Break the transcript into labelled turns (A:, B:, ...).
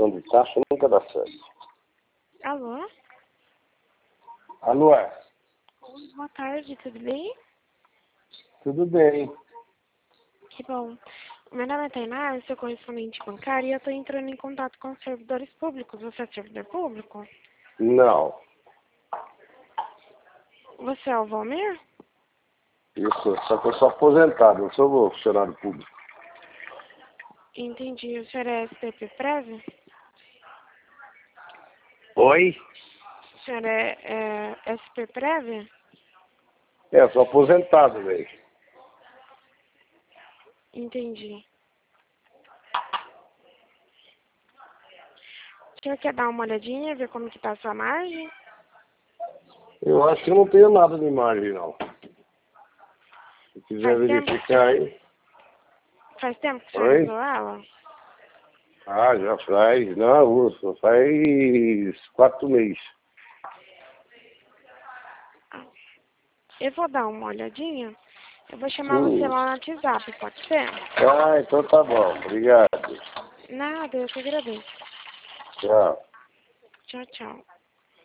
A: isenção de taxa nunca dá certo.
B: Alô?
A: Alô?
B: Oi, boa tarde, tudo bem?
A: Tudo bem.
B: Que bom. Meu nome é Tainá, eu sou correspondente bancária e eu estou entrando em contato com os servidores públicos. Você é servidor público?
A: Não.
B: Você é o Valmir?
A: Só que eu sou aposentado, eu sou funcionário público.
B: Entendi. O senhor é SPP-Prev?
A: Oi?
B: O senhor é SP-Prev?
A: Eu sou aposentado, velho.
B: Entendi. O senhor quer dar uma olhadinha, ver como que tá a sua margem?
A: Eu acho que eu não tenho nada de margem, não. Se quiser
B: Faz tempo,
A: verificar aí.
B: faz tempo que o senhor
A: Oi?
B: usou ela?
A: Ah, já faz. Não, uso. Faz 4 meses.
B: Eu vou dar uma olhadinha. Eu vou chamar você lá no WhatsApp, pode ser?
A: Ah, então tá bom. Obrigado.
B: Nada, eu que agradeço.
A: Tchau.
B: Tchau, tchau.